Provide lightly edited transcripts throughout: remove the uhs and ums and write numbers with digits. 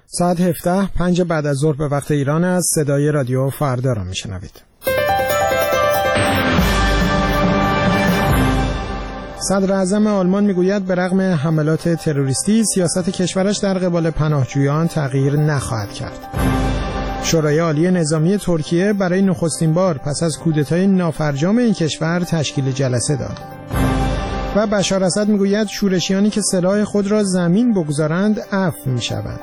ساعت 17:05 بعد از ظهر به وقت ایران است. صدای رادیو فردا را میشنوید. صدر اعظم آلمان میگوید به رغم حملات تروریستی سیاست کشورش در قبال پناهجویان تغییر نخواهد کرد. شورای عالی نظامی ترکیه برای نخستین بار پس از کودتای نافرجام این کشور تشکیل جلسه داد. و بشار اسد میگوید شورشیانی که سلاح خود را زمین بگذارند عفو میشوند.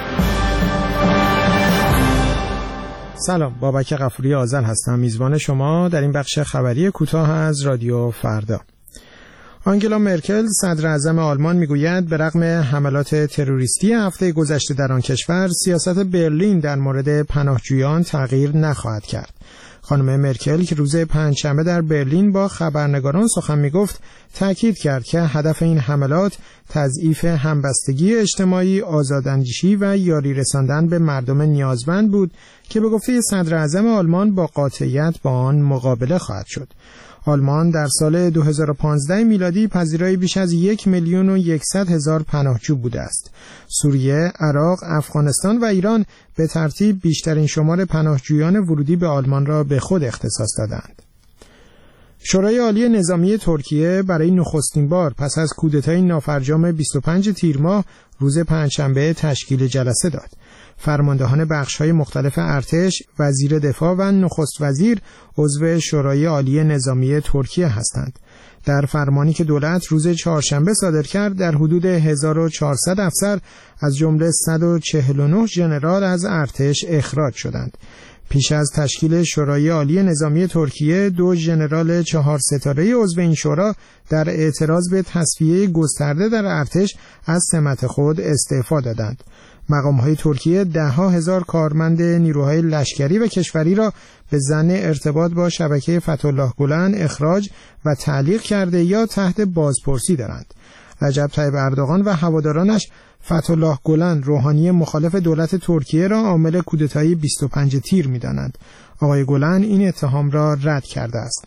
سلام، بابک غفوری آذل هستم، میزبان شما در این بخش خبری کوتاه از رادیو فردا. آنگلا مرکل صدر اعظم آلمان میگوید به رغم حملات تروریستی هفته گذشته در آن کشور سیاست برلین در مورد پناهجویان تغییر نخواهد کرد. خانم مرکل که روز پنجشنبه در برلین با خبرنگاران سخن میگفت تاکید کرد که هدف این حملات تضعیف همبستگی اجتماعی، آزاداندیشی و یاری رساندن به مردم نیازمند بود که به گفته صدر اعظم آلمان با قاطعیت با آن مقابله خواهد شد. آلمان در سال 2015 میلادی پذیرای بیش از 1,100,000 پناهجو بوده است. سوریه، عراق، افغانستان و ایران به ترتیب بیشترین شمار پناهجویان ورودی به آلمان را به خود اختصاص دادند. شورای عالی نظامی ترکیه برای نخستین بار پس از کودتای نافرجام 25 تیر ماه روز پنجشنبه تشکیل جلسه داد. فرماندهان بخش‌های مختلف ارتش، وزیر دفاع و نخست وزیر عضو شورای عالی نظامی ترکیه هستند. در فرمانی که دولت روز چهارشنبه صادر کرد در حدود 1400 افسر از جمله 149 ژنرال از ارتش اخراج شدند. پیش از تشکیل شورای عالی نظامی ترکیه 2 ژنرال 4 ستاره عضو این شورا در اعتراض به تصفیه گسترده در ارتش از سمت خود استعفا دادند. مقام‌های ترکیه ده‌ها هزار کارمند نیروهای لشکری و کشوری را به ظن ارتباط با شبکه فتح‌الله گلن اخراج و تعلیق کرده یا تحت بازپرسی دارند. رجب طیب اردوغان و هوادارانش فتح‌الله گلن، روحانی مخالف دولت ترکیه، را عامل کودتای 25 تیر می‌دانند. آقای گلن این اتهام را رد کرده است.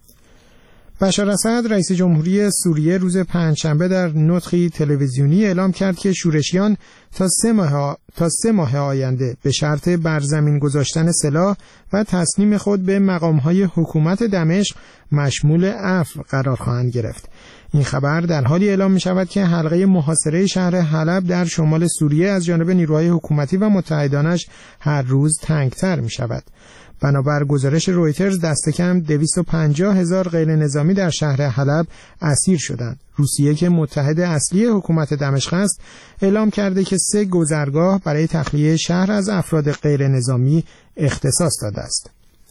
بشار اسد رئیس جمهوری سوریه روز پنجشنبه در نطقی تلویزیونی اعلام کرد که شورشیان تا 3 ماه آینده به شرط برزمین گذاشتن سلاح و تسلیم خود به مقام‌های حکومت دمشق مشمول عفو قرار خواهند گرفت. این خبر در حالی اعلام می شود که حلقه محاصره شهر حلب در شمال سوریه از جانب نیروهای حکومتی و متحدانش هر روز تنگتر می شود. بنابر گزارش رویترز دست کم 250,000 غیر نظامی در شهر حلب اسیر شدند. روسیه که متحد اصلی حکومت دمشق است اعلام کرده که 3 گذرگاه برای تخلیه شهر از افراد غیر نظامی اختصاص داده است.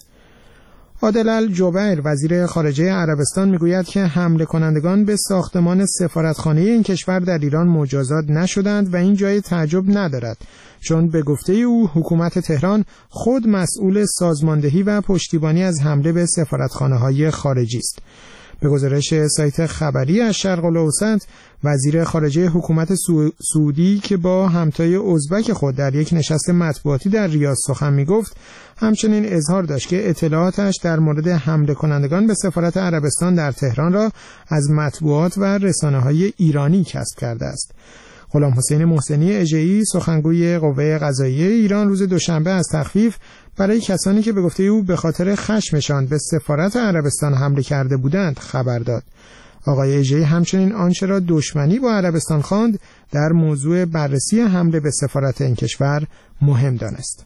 عادل الجبیر وزیر خارجه عربستان میگوید که حمله کنندگان به ساختمان سفارتخانه این کشور در ایران مجازات نشدند و این جای تعجب ندارد، چون به گفته او حکومت تهران خود مسئول سازماندهی و پشتیبانی از حمله به سفارتخانه‌های خارجی است. به گزارش سایت خبری از شرق الاوسط، وزیر خارجه حکومت سعودی که با همتای ازبک خود در یک نشست مطبوعاتی در ریاض سخن میگفت، همچنین اظهار داشت که اطلاعاتش در مورد حمله کنندگان به سفارت عربستان در تهران را از مطبوعات و رسانه‌های ایرانی کسب کرده است. غلام حسین محسنی اژه‌ای سخنگوی قوه قضاییه ایران روز دوشنبه از تخفیف برای کسانی که به گفته او به خاطر خشمشان به سفارت عربستان حمله کرده بودند خبر داد. آقای اژه‌ای همچنین آنچه را دشمنی با عربستان خواند در موضوع بررسی حمله به سفارت این کشور مهم دانست.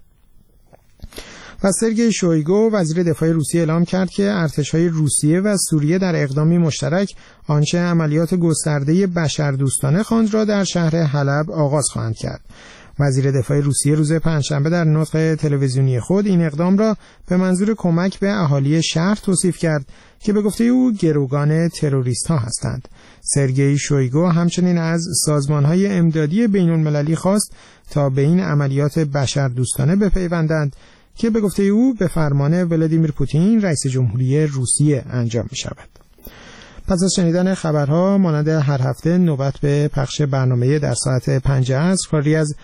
و سرگئی شویگو وزیر دفاع روسیه اعلام کرد که ارتش‌های روسیه و سوریه در اقدامی مشترک آنچه عملیات گسترده بشردوستانه خواند را در شهر حلب آغاز خواهند کرد. وزیر دفاع روسیه روز پنجشنبه در نطق تلویزیونی خود این اقدام را به منظور کمک به اهالی شهر توصیف کرد که به گفته او گروگان تروریست‌ها هستند. سرگئی شویگو همچنین از سازمان‌های امدادی بین‌المللی خواست تا به این عملیات بشردوستانه بپیوندند که به گفته او به فرمان ولادیمیر پوتین رئیس جمهوری روسیه انجام می شود. پس از شنیدن خبرها مانند هر هفته نوبت به پخش برنامه در ساعت 5 عصر کاری از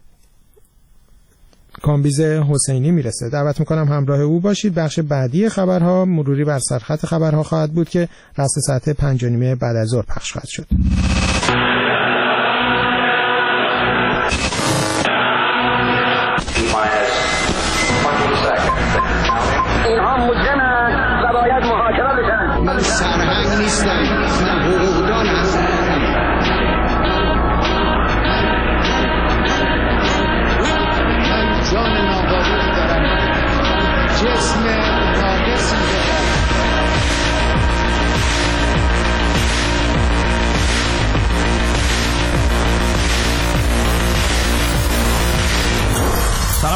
کامبیز حسینی میرسه. دعوت میکنم همراه او باشید. بخش بعدی خبرها مروری بر سرخط خبرها خواهد بود که رأس ساعت 5:30 بعد از ظهر پخش خواهد شد.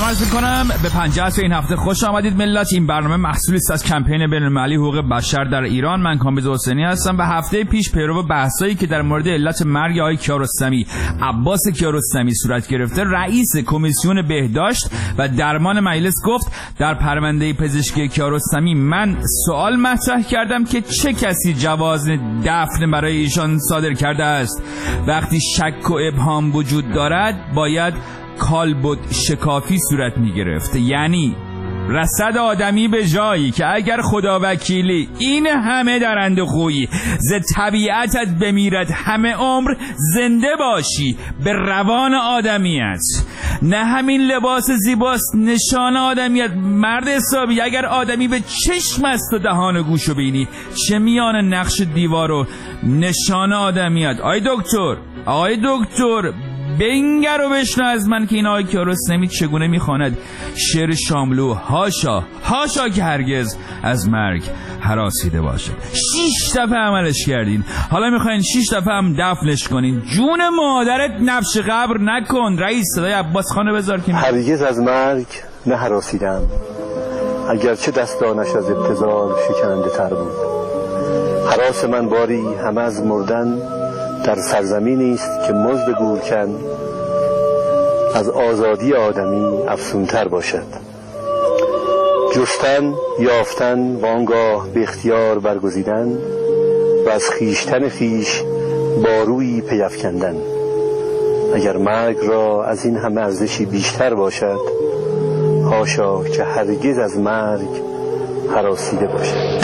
عرض می‌کنم به 50 این هفته خوش آمدید ملت. این برنامه محصولی است از کمپین بین‌المللی حقوق بشر در ایران. من کامبیز حسینی هستم و هفته پیش پیرو بحثایی که در مورد علت مرگ آقای کیارستمی عباس کیارستمی صورت گرفته، رئیس کمیسیون بهداشت و درمان مجلس گفت در پرونده پزشکی کیارستمی من سوال مطرح کردم که چه کسی جواز دفن برای ایشان صادر کرده است. وقتی شک و ابهام وجود دارد باید کالبد شکافی صورت می گرفت، یعنی رصد آدمی به جایی که اگر خدا وکیلی این همه درنده خویی ز طبیعتت بمیرد همه عمر زنده باشی به روان آدمیت. نه همین لباس زیباست نشان آدمیت مرد حسابی. اگر آدمی به چشم است و دهان و گوش و بینی، چه میان نقش دیوار و نشان آدمیت. آقای دکتر بنگر و بشنو از من که این آقای کیارستمی چگونه میخواند شعر شاملو هاشا که هرگز از مرگ هراسیده باشه. 6 دفعه عملش کردین، حالا میخواین 6 دفعه هم دفنش کنین. جون مادرت نفش قبر نکن. رئیس صدای عباس خانو بذار که هرگز از مرگ نه هراسیدم، اگرچه دستانش از ابتذال شکننده تر بود. هراس من باری همه از مردن در سرزمینی است که مزد گورکن از آزادی آدمی افزونتر باشد. جستن، یافتن و آنگاه به اختیار برگزیدن و از خیشتن خیش بارویی پی افکندن. اگر مرگ را از این همه ارزشی بیشتر باشد، حاشا که هرگز از مرگ هراسیده باشد.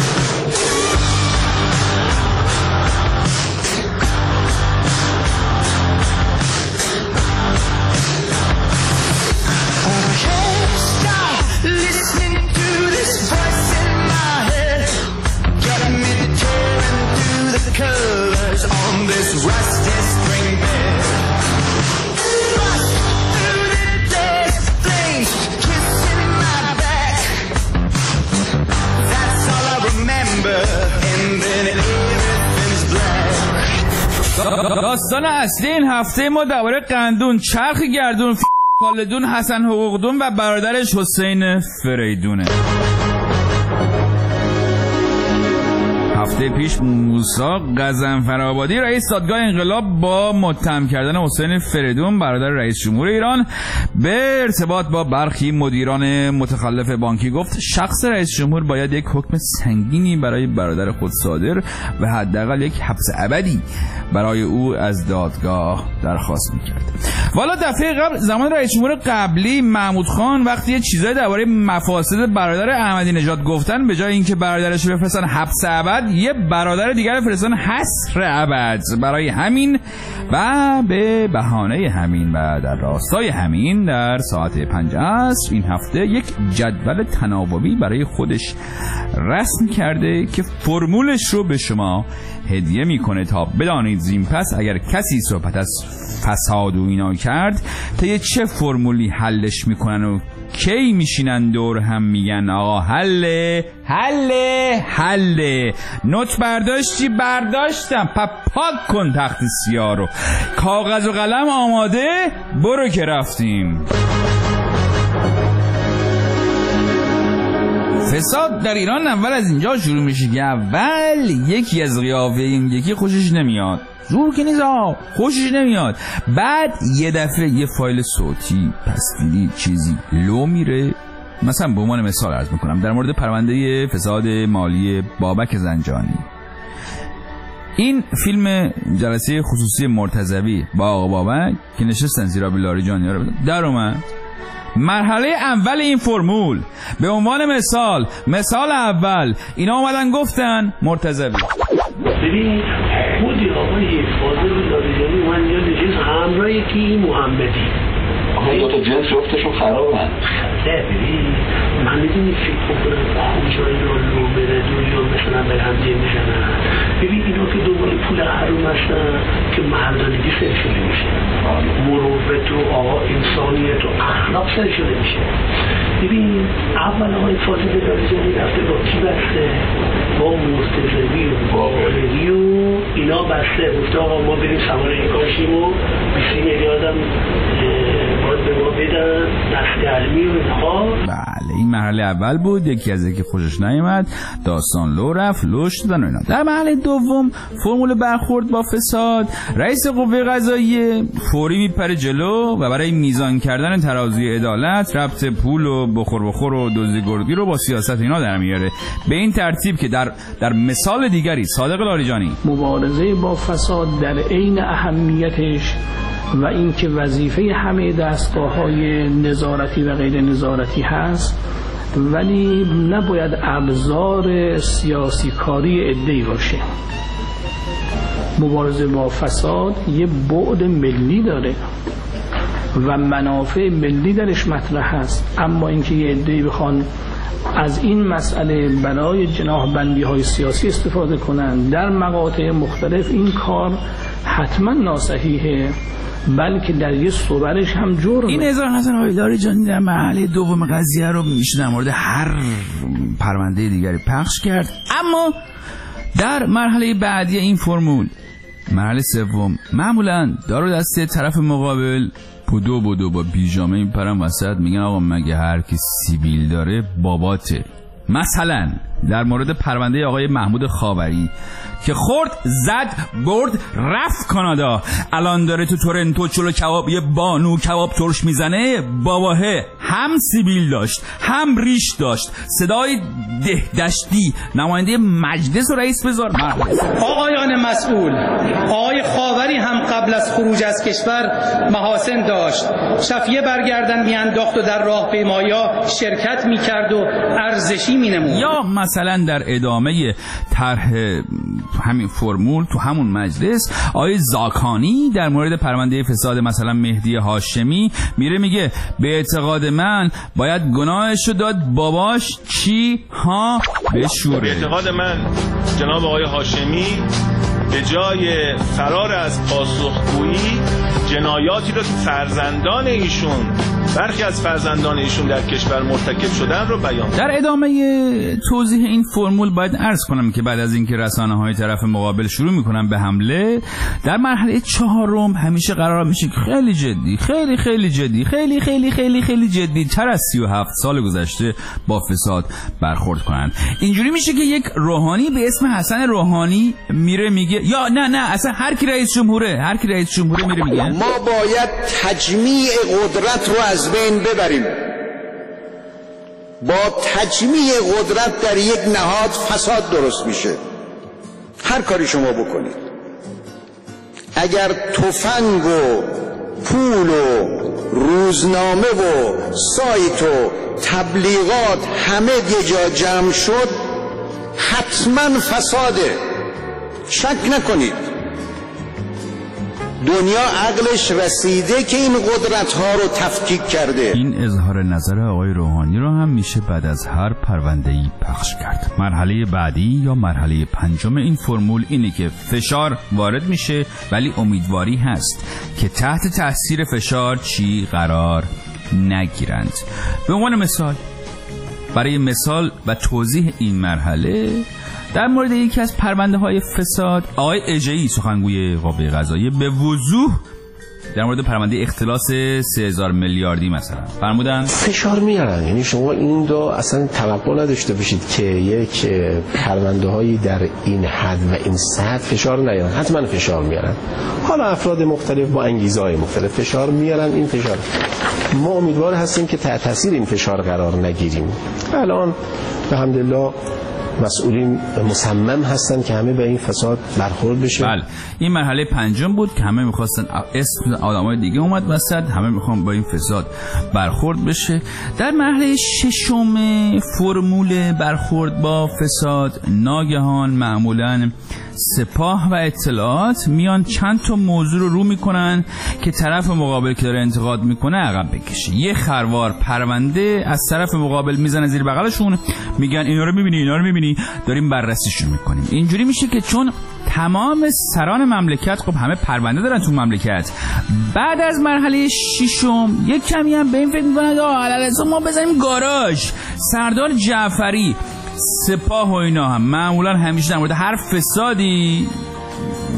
داستان اصلی این هفته ما درباره قندون، چرخ گردون، خالدون، حسن حقوقدون و برادرش حسین فریدونه. هفته پیش موسی غضنفرآبادی رئیس دادگاه انقلاب با متهم کردن حسین فریدون برادر رئیس جمهور ایران به ارتباط با برخی مدیران متخلف بانکی گفت شخص رئیس جمهور باید یک حکم سنگینی برای برادر خود صادر و حداقل یک حبس ابدی برای او از دادگاه درخواست میکرد. والا دفعه قبل زمان رئیس جمهور قبلی محمود خان وقتی یه چیزای درباره مفاسد برادر احمدی نژاد گفتن، به جای اینکه برادرش رو بفرستن حبس ابد، یه برادر دیگر فرستادن حصر ابد. برای همین و به بهانه همین و در راستای همین در ساعت 5 عصر این هفته یک جدول تناوبی برای خودش رسم کرده که فرمولش رو به شما هدیه میکنه تا بدانید زین پس اگر کسی صحبت از فساد و اینا کرد تا چه فرمولی حلش میکنن و کی میشینن دور هم میگن آقا حله. نوت برداشتی؟ برداشتم. پاک کن تخت سیاه رو، کاغذ و قلم آماده، برو که رفتیم. فساد در ایران اول از اینجا شروع میشه که اول یکی از قیافه این یکی خوشش نمیاد، زور که نیست خوشش نمیاد، بعد یه دفعه یه فایل صوتی تصویری چیزی لو میره. مثلا به عنوان مثال عرض میکنم در مورد پرونده فساد مالی بابک زنجانی، این فیلم جلسه خصوصی مرتضوی با آقا بابک که نشستن زیرا بیلاری جانی رو در اومد. مرحله اول این فرمول به عنوان مثال اول اینا اومدن گفتن مرتضوی ببین خودی آقای فاضل لاریجانی من یاد جنس همراه یکی محمدی دو تا جنس رفتشون خراب هم ببین من میدونی فکر بکنم کجایی رو لو بره دنیا مثلا به هم دیگه میزنن. ببین اینا که دنبال پول حروم هستن که مردانگی سر شده میشه، مروت و آقا انسانیت و اخلاق سر شده میشه. ببین اول آقای فاضل لاریجانی رفته با کی بسته؟ با مرتضوی و باقری و اینا بسته. گفته آقا ما بریم سوار این کاشیم و 20 میلیاردم باید به ما بدن در بحث علمی و اینها. بله این مرحله اول بود، یکی از که خوشش نیامد داستان لو رفت لوش دادن و اینا. در مرحله دوم فرمول برخورد با فساد، رئیس قوه قضاییه فوری میپره جلو و برای میزان کردن ترازوی عدالت ربط پول و بخور و دزدی رو با سیاست اینا در میاره، به این ترتیب که در مثال دیگری صادق لاریجانی مبارزه با فساد در عین اهمیتش و اینکه وظیفه همه دستگاه‌های نظارتی و غیر نظارتی هست، ولی نباید ابزار سیاسی کاری عده‌ای باشه. مبارزه با فساد یه بعد ملی داره و منافع ملی درش مطرح هست، اما اینکه یه عده‌ای بخوان از این مسئله برای جناح بندی‌های سیاسی استفاده کنند در مقاطع مختلف، این کار حتما ناصحیحه، بلکه در یه صورتش هم جرمه. این اظهار نظر آقای لاریجانی در مرحله دوم قضیه رو میشه در مورد هر پرونده دیگری پخش کرد، اما در مرحله بعدی این فرمول، مرحله سوم، معمولا دار و دسته طرف مقابل بدو با پیژامه میپرن وسط، میگن آقا مگه هر کی سیبیل داره باباته. مثلا در مورد پرونده آقای محمود خاوری که خورد زد برد رفت کانادا، الان داره تو تورنتو چلو کباب یه بانو کباب ترش میزنه، باباه هم سیبیل داشت هم ریش داشت، صدای دهدشتی نماینده مجلس و رئیس وزار. آقایان مسئول، آقای خاوری هم قبل از خروج از کشور محاسن داشت، شفیه برگردن میانداخت و در راهپیمایا شرکت میکرد و ارزشی مینمود. یا مثلا در ادامه طرح همین فرمول تو همون مجلس آقای زاکانی در مورد پرونده فساد مثلا مهدی هاشمی میره میگه به اعتقاد من باید گناهشو داد باباش چی ها بشوره. به اعتقاد من جناب آقای هاشمی به جای فرار از پاسخگویی جنایاتی رو که فرزندان ایشون، برخی از فرزندان ایشون در کشور مرتکب شدن رو بیان. در ادامه توضیح این فرمول باید عرض کنم که بعد از اینکه رسانه‌های طرف مقابل شروع میکنن به حمله، در مرحله چهارم همیشه قرار میشه خیلی جدی، خیلی جدی تر از 37 سال گذشته با فساد برخورد کنن. اینجوری میشه که یک روحانی به اسم حسن روحانی میره میگه یا نه اصلا هر کی رئیس جمهوره میره میگه ما باید تجمیع قدرت رو از بین ببریم. با تجمیع قدرت در یک نهاد فساد درست میشه. هر کاری شما بکنید، اگر تفنگ و پول و روزنامه و سایت و تبلیغات همه یه جا جمع شد، حتما فساده، شک نکنید. دنیا عقلش رسیده که این قدرت ها رو تفکیک کرده. این اظهار نظر آقای روحانی رو هم میشه بعد از هر پرونده‌ای پخش کرد. مرحله بعدی یا مرحله پنجم این فرمول اینه که فشار وارد میشه ولی امیدواری هست که تحت تاثیر فشار چی قرار نگیرند. به عنوان مثال، برای مثال و توضیح این مرحله، در مورد یکی از پرونده های فساد آقای اجهی سخنگوی قوه قضاییه به وضوح در مورد پرونده اختلاس 3000 میلیاردی مثلا فرمودن فشار میارن. یعنی شما این دو اصلا توقع نداشته باشید که یک پرونده هایی در این حد و این سطح فشار نیارن. حتما فشار میارن. حالا افراد مختلف با انگیزه های مختلف فشار میارن. این فشار ما امیدوار هستیم که تحت تاثیر این فشار قرار نگیریم. الان به حمدالله مسئولین مصمم هستن که همه به این فساد برخورد بشه. بله، این مرحله پنجم بود که همه میخواستن، اسم آدمای دیگه اومد وسط، همه میخوان با این فساد برخورد بشه. در مرحله ششم فرمول برخورد با فساد، ناگهان معمولاً سپاه و اطلاعات میان چند تا موضوع رو میکنن که طرف مقابل که داره انتقاد میکنه عقب بکشه. یه خروار پرونده از طرف مقابل میزنه زیر بغلشون، میگن اینا رو میبینی داریم بررسیشون میکنیم. اینجوری میشه که چون تمام سران مملکت خب همه پرونده دارن تو مملکت، بعد از مرحله ششم یک کمی هم به این فکر میکنن علالحساب ما بزنیم گاراژ. سردار جعفری، سپاه و اینا هم معمولا همیشه در مورد هر فسادی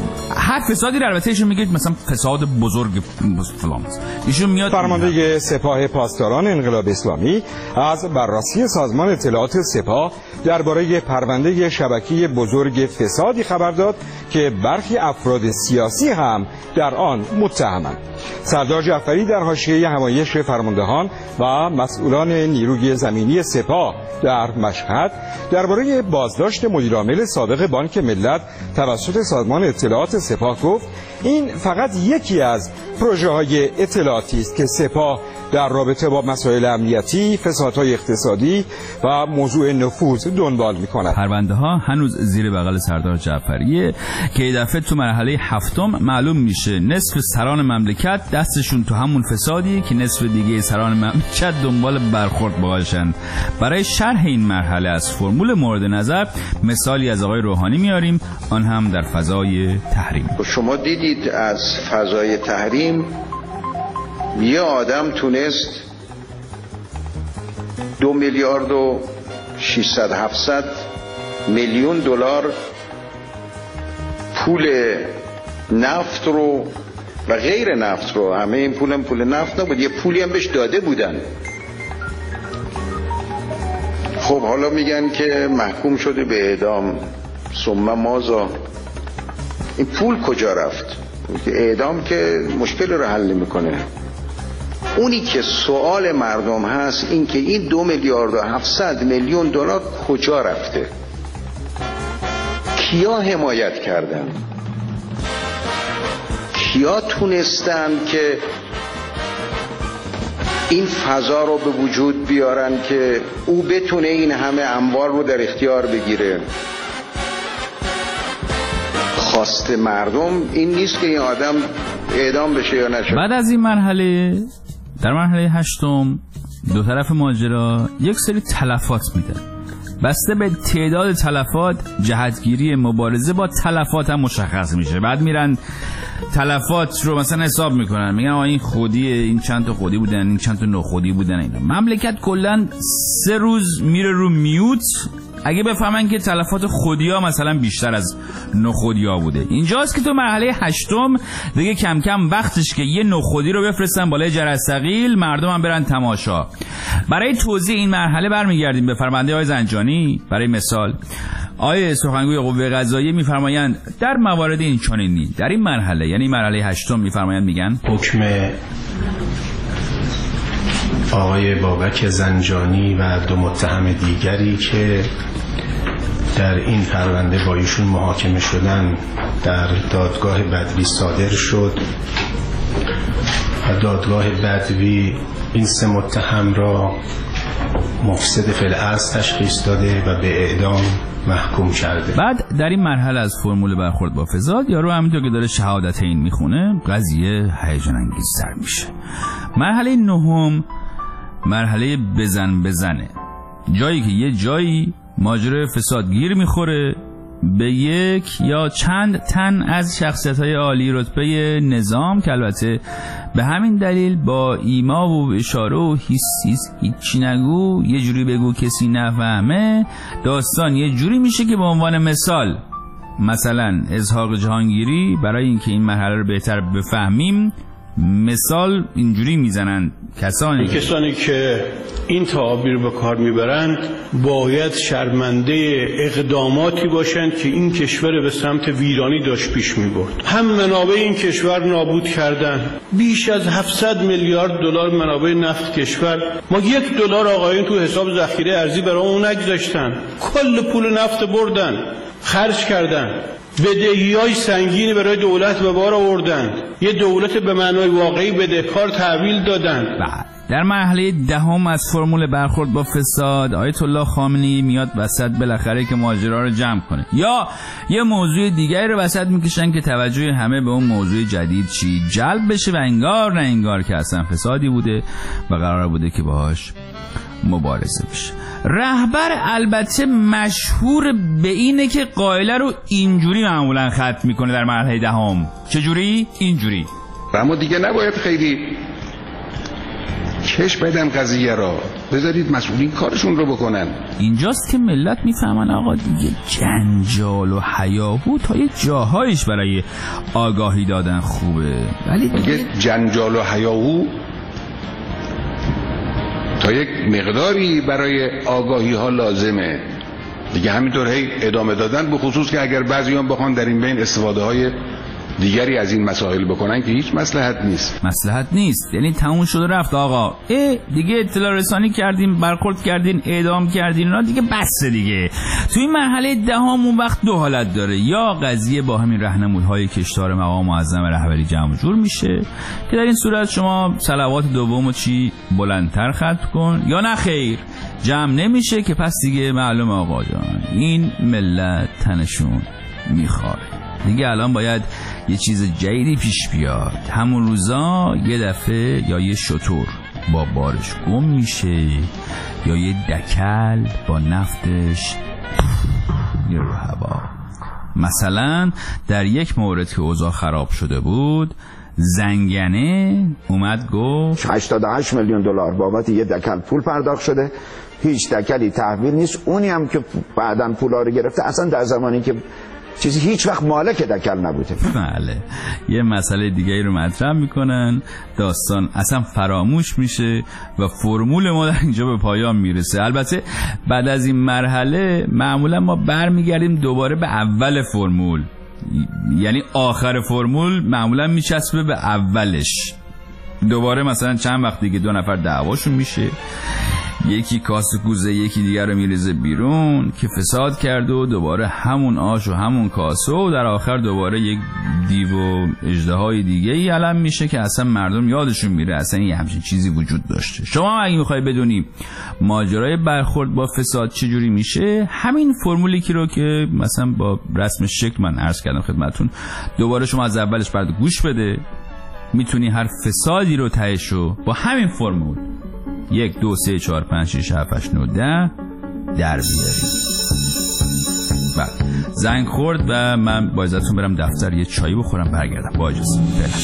هر فسادی رو البته ایشون میگه مثلا فساد بزرگ فلان، ایشون میاد فرمانده سپاه پاسداران انقلاب اسلامی از بررسی سازمان اطلاعات سپاه درباره پرونده شبکه بزرگ فسادی خبر داد که برخی افراد سیاسی هم در آن متهمند. سردار جعفری در حاشیه همایش فرماندهان و مسئولان نیروی زمینی سپاه در مشهد درباره بازداشت مدیرعامل سابق بانک ملت توسط سازمان اطلاعات سپاه گفت این فقط یکی از پروژه‌های اطلاعاتی است که سپاه در رابطه با مسائل امنیتی، فسادهای اقتصادی و موضوع نفوذ دنبال می‌کند. پرونده ها هنوز زیر بغل سردار جعفریه که این دفعه تو مرحله هفتم معلوم میشه نصف سران مملکت دستشون تو همون فسادی که نصف دیگه سران مملکت دنبال برخورد باهاشن. برای شرح این مرحله از فرمول مورد نظر مثالی از آقای روحانی میاریم، آن هم در فضای تحریم. شما دیدید از فضای تحریم یه آدم تونست 2 میلیارد و 600 700 میلیون دلار پول نفت رو و غیر نفت رو، همه این پول نفت نبود، یه پولی هم بهش داده بودن. خب حالا میگن که محکوم شده به اعدام. ثم ماذا؟ این پول کجا رفت؟ اعدام که مشکل رو حل میکنه. اونی که سوال مردم هست این که این 2 میلیارد و 700 میلیون دلار کجا رفته؟ کیا حمایت کردن؟ کیا تونستن که این فضا رو به وجود بیارن که او بتونه این همه اموال رو در اختیار بگیره؟ خواست مردم این نیست که این آدم اعدام بشه یا نشه. بعد از این مرحله، در مرحله هشتم دو طرف ماجرا یک سری تلفات میدن. بسته به تعداد تلفات جهتگیری مبارزه با تلفات هم مشخص میشه. بعد میرن تلفات رو مثلا حساب میکنن، میگن این خودیه، این چند تا خودی بودن، این چند تا نخودی بودن. اینا مملکت کلا 3 روز میره رو میوت اگه بفهمن که تلفات خودیا مثلا بیشتر از نخودیا بوده. اینجاست که تو مرحله هشتم دیگه کم کم وقتش که یه نخودی رو بفرستن بالای جرثقیل، مردم هم برن تماشا. برای توضیح این مرحله برمیگردیم به فرمانده آقای زنجانی. برای مثال آقای سخنگوی قوه قضاییه میفرمایند در موارد این چنینی در این مرحله، یعنی مرحله هشتم، میفرمایند میگن حکم آقای بابک زنجانی و 2 متهم دیگری که در این پرونده با ایشون محاکمه شدن در دادگاه بدوی صادر شد و دادگاه بدوی این 3 متهم را مفسد فی الاصل تشخیص داده و به اعدام محکوم کرده. بعد در این مرحله از فرمول برخورد با فساد یارو همینطور که داره شهادت این میخونه قضیه هیجان انگیزتر میشه. مرحله 9 مرحله بزنه، جایی که یه جایی ماجرای فساد گیر میخوره به یک یا چند تن از شخصیت‌های عالی رتبه نظام که البته به همین دلیل با ایما و اشاره و هیچی نگو، یه جوری بگو کسی نفهمه، داستان یه جوری میشه که به عنوان مثلا اسحاق جهانگیری، برای اینکه این مرحله رو بهتر بفهمیم مثال اینجوری میزنن کسانی که این تعابیر به کار میبرند باید شرمنده اقداماتی باشند که این کشور به سمت ویرانی داشت پیش میبرد. هم منابع این کشور نابود کردن، بیش از 700 میلیارد دلار منابع نفت کشور، ما $1 آقایون تو حساب ذخیره ارزی برامون نگذاشتن، کل پول نفت بردن، خرج کردن، بدهی‌های سنگینی برای دولت به بار آوردند، یه دولت به معنای واقعی بدهکار تحویل دادند. در مرحله 10 از فرمول برخورد با فساد آیت الله خامنه‌ای میاد وسط بالاخره که ماجرا رو جمع کنه، یا یه موضوع دیگری رو وسط میکشن که توجه همه به اون موضوع جدید جلب بشه و انگار نه انگار که اصلا فسادی بوده و قرار بوده که باهاش مبارزه بشه. رهبر البته مشهور به اینه که قائله رو اینجوری معمولا ختم میکنه در مرحله 10. چجوری؟ اینجوری. اما دیگه نباید خیلی کش بدن قضیه را، بذارید مسئولین کارشون رو بکنن. اینجاست که ملت میفهمن آقا دیگه جنجال و هیاهو تا یه جاهایش برای آگاهی دادن خوبه، ولی دیگه جنجال و هیاهو تا یک مقداری برای آگاهی ها لازمه دیگه، همینطور هی ادامه دادن، به خصوص که اگر بعضیان بخوان در این بین استفاده های دیگری از این مسائل بکنن که هیچ مصلحت نیست. یعنی تموم شده رفت آقا، دیگه اطلاع رسانی کردیم، برخورد کردین، اعدام کردین، اینا دیگه بسه دیگه. تو این مرحله دهم اون وقت دو حالت داره، یا قضیه با همین راهنمودهای کشتار مقام معظم رهبری جمع جور میشه که در این صورت شما صلوات دومو چی بلندتر ختم کن، یا نه خیر جمع نمیشه که پس دیگه معلوم آقا جان این ملت تنشون میخواره دیگه. الان باید یه چیز جدیدی پیش بیاد. همون روزا یه دفعه یا یه شتر با بارش گم میشه، یا یه دکل با نفتش یه رو هوا. مثلا در یک مورد که اوضاع خراب شده بود، زنگنه اومد گفت 88 میلیون دلار بابت یه دکل پول پرداخت شده، هیچ دکلی تحویل نیست. اونی هم که بعدن پولا رو گرفته اصلا در زمانی که چیزی هیچ وقت مالک دکل نبوده. بله، یه مسئله دیگه رو مطرح میکنن، داستان اصلا فراموش میشه و فرمول ما در اینجا به پایان میرسه. البته بعد از این مرحله معمولا ما برمیگردیم دوباره به اول فرمول، یعنی آخر فرمول معمولا میچسبه به اولش. دوباره مثلا چند وقت دیگه دو نفر دعواشون میشه، یکی کاسه کوزه یکی دیگر رو میریزه بیرون که فساد کرده و دوباره همون آش و همون کاسه، و در آخر دوباره یک دیو و اژدهای دیگه ای علم میشه که اصلا مردم یادشون میره اصلا یه همچین چیزی وجود داشته. شما اگه میخوای بدونی ماجرای برخورد با فساد چجوری میشه، همین فرمولی که رو که مثلا با رسم شکل من عرض کردم خدمتون، دوباره شما از اولش برات گوش بده، میتونی هر فسادی رو تهشو با همین فرمول 1 2 3 4 5 6 7 8 9 10 در بیاری. بله، زنگ خورد و من با اجازهتون برم دفتر یه چایی بخورم برگردم. با اجازه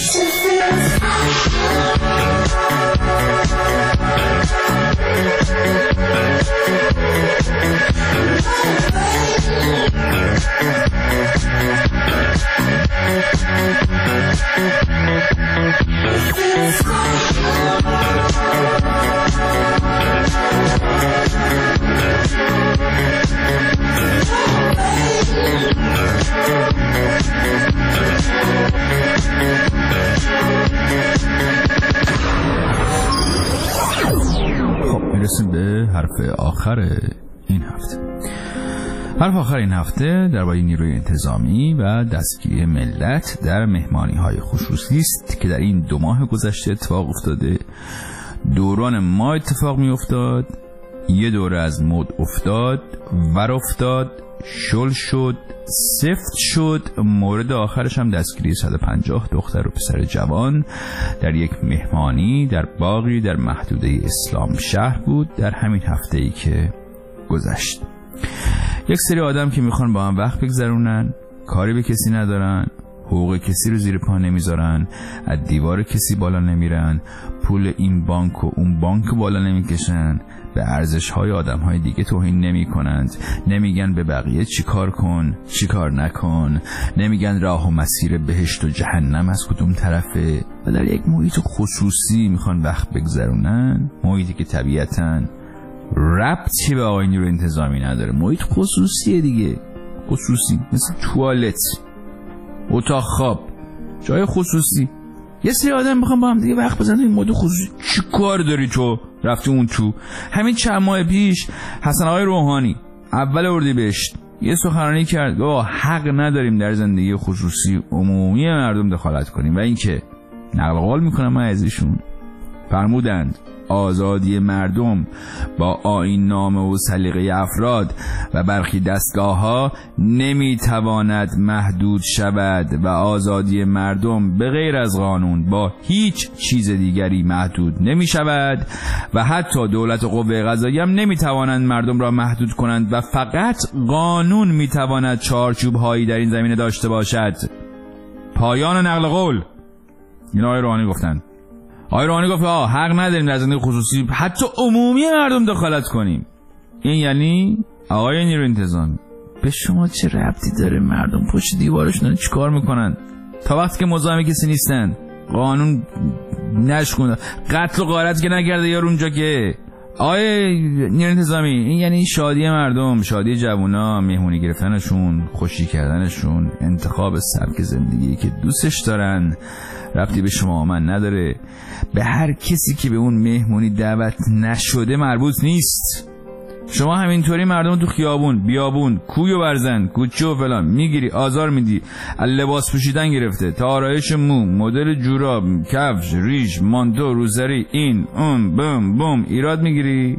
میرسیم به حرف آخر این هفته. حرف آخر این هفته درباره نیروی انتظامی و دستگیری ملت در مهمانی‌های خصوصی است که در این 2 ماه گذشته اتفاق افتاده. دوران ما اتفاق می افتاد، یه دوره از مد افتاد، ور افتاد، شل شد، سفت شد. مورد آخرش هم دستگیری 150 دختر و پسر جوان در یک مهمانی در باغی در محدوده اسلام شهر بود در همین هفته‌ای که گذشت. یک سری آدم که میخوان با هم وقت بگذرونن، کاری به کسی ندارن، حقوق کسی رو زیر پا نمیذارن، از دیوار کسی بالا نمیرن، پول این بانک و اون بانک بالا نمیکشن، به ارزش‌های آدم‌های دیگه توهین نمی‌کنند، نمیگن به بقیه چی کار کن چی کار نکن، نمیگن راه و مسیر بهشت و جهنم از کدوم طرفه، و در یک محیط خصوصی میخوان وقت بگذرونن، محیطی که طبیعتاً ربطی به آقای نیروی انتظامی نداره، محیط خصوصیه دیگه، خصوصی مثل توالت، اتاق خواب، جای خصوصی. یه سری آدم میخوام با هم دیگه وقت بزنن این مورد خصوصی. چی کار داری تو رفتی اون تو؟ همین چند ماه پیش حسن آقای روحانی اول اردیبهشت یه سخنرانی کرد، حق نداریم در زندگی خصوصی عمومی مردم دخالت کنیم، و اینکه نقل قول میکنم من از ایشون، فرمودند آزادی مردم با آیین نامه و سلیقه افراد و برخی دستگاه‌ها نمیتواند محدود شود و آزادی مردم به غیر از قانون با هیچ چیز دیگری محدود نمی شود و حتی دولت قوه قضاییه هم نمیتوانند مردم را محدود کنند و فقط قانون میتواند چارچوب‌هایی در این زمینه داشته باشد. پایان نقل قول. اینا آقای روحانی گفتند. آقای روحانی گفت حق نداریم در زندگی خصوصی حتی عمومی مردم دخالت کنیم. این یعنی آقای نیروی انتظامی به شما چه ربطی داره مردم پشت دیوارشون چیکار میکنن؟ تا وقتی که مزاحم کسی نیستن قانون نشکنه، قتل و غارت که نکرده یارو اونجا که. آقای نیروی انتظامی این یعنی شادی مردم، شادی جوونا، مهمونی گرفتنشون، خوشی کردنشون، انتخاب سبک زندگی که دوستش دارن، ربطی به شما من نداره. به هر کسی که به اون مهمونی دعوت نشده مربوط نیست. شما همینطوری مردم تو خیابون، بیابون، کوی و برزن، کوچه و فلان میگیری، آزار میدی، لباس پوشیدن گرفته تا آرایش مو، مدل جوراب، کفش، ریش، مانتو، روسری، این اون بم بم ایراد میگیری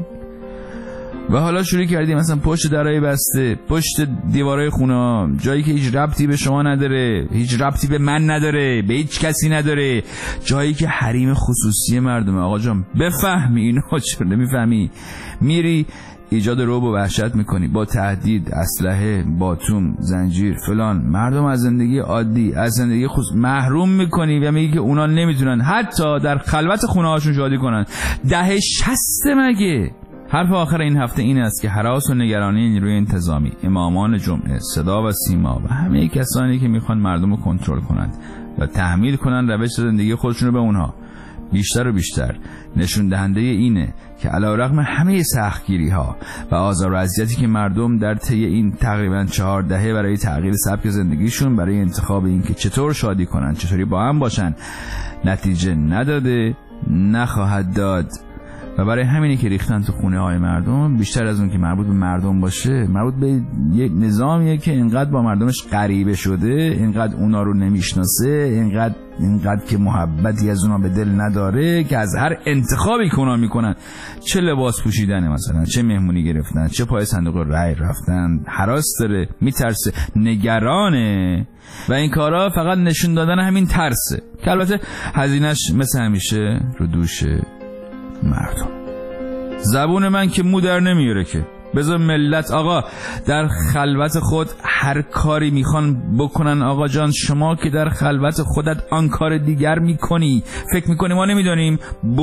و حالا شروع کردی مثلا پشت درای بسته، پشت دیوارای خونه، جایی که هیچ ربطی به شما نداره، هیچ ربطی به من نداره، به هیچ کسی نداره، جایی که حریم خصوصی مردمه. آقا جان بفهمی اینو، چرا نمیفهمی؟ میری ایجاد رعب و وحشت میکنی با تهدید، اسلحه، باتوم، زنجیر، فلان. مردم از زندگی عادی، از زندگی محروم میکنی و میگی که اونا نمیتونن حتی در خلوت خونه هاشون شادی کنن. دهه 60 مگه؟ حرف آخر این هفته این است که هراس و نگرانی نیروی انتظامی، امامان جمعه، صدا و سیما و همه کسانی که میخوان مردم رو کنترل کنند و تحمیل کنند روش زندگی خودشون رو به اونها، بیشتر و بیشتر نشون دهنده اینه که علیرغم همه سختگیری ها و آزار و اذیتی که مردم در طی این تقریبا 4 دهه برای تغییر سبک زندگیشون، برای انتخاب این که چطور شادی کنن، چطوری با هم باشن، نتیجه نداده، نخواهد داد. و برای همینی که ریختن تو خونه های مردم، بیشتر از اون که مربوط به مردم باشه، مربوط به یک نظامیه که اینقدر با مردمش غریبه شده، اینقدر اونا رو نمیشناسه، اینقدر که محبتی از اونا به دل نداره که از هر انتخابی که اونا میکنن، چه لباس پوشیدنه مثلا، چه مهمونی گرفتن، چه پای صندوق رای رفتن، هراس داره، میترسه، نگرانه و این کارا فقط نشون دادن همین ترسه که البته هزینه‌اش مثل همیشه رو دوشه مردم. زبون من که مو در نمیاره که بذار ملت آقا در خلوت خود هر کاری میخوان بکنن. آقا جان شما که در خلوت خودت آن کار دیگر میکنی، فکر میکنی ما نمیدونیم؟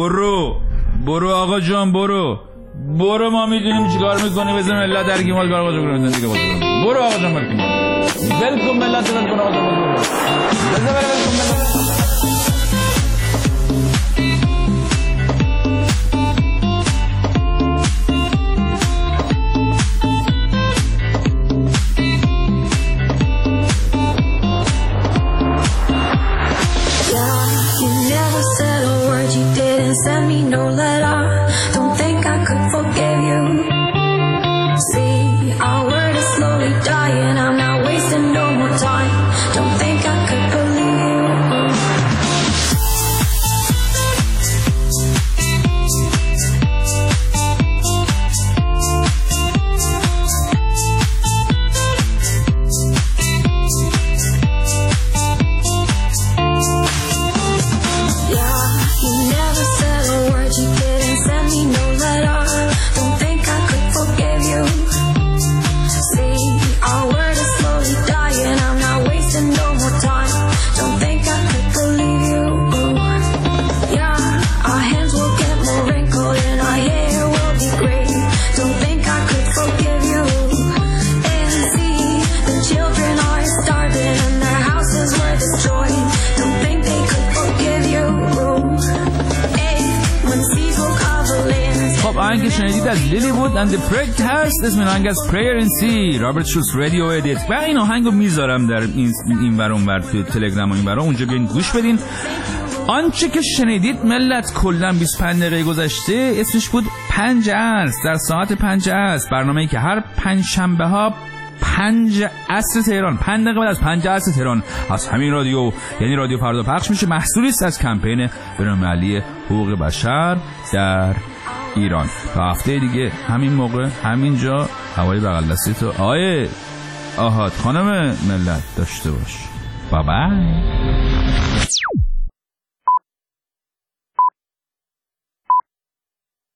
برو آقا جان، برو ما میدونیم چیکار میکنی. بذار ملت درگی مال کار بازو کنن دیگه، برو آقا جان، ولکم ملت، ولکم آقا جان، بذار ولکم ملت. Send me no letter, don't think I could forgive you. See, our word is slowly dying, I'm not wasting no more time. Don't think I could believe you. آهنگ که شنیدید از لیلی وود اند پرکت هست، اسم آهنگ از پریر این سی، رابرت شولز رادیو ادیت. و این آهنگو میذارم در این ور اون ور توی تلگرام و این ور اونجا بیاین گوش بدین. آنچه که شنیدید ملت کلا 25 دقیقه گذشته اسمش بود 5 عصر، در ساعت 5 عصر، برنامه‌ای که هر 5 شنبه ها 5 عصر تهران، 5 دقیقه بعد از 5 عصر تهران از همین رادیو یعنی رادیو فردا پخش میشه. محصولی است از کمپین بین‌المللی حقوق بشر در ایران. تا هفته دیگه همین موقع همینجا هوای بغل دستی تو آقای آهاد خانم ملت داشته باش. بابا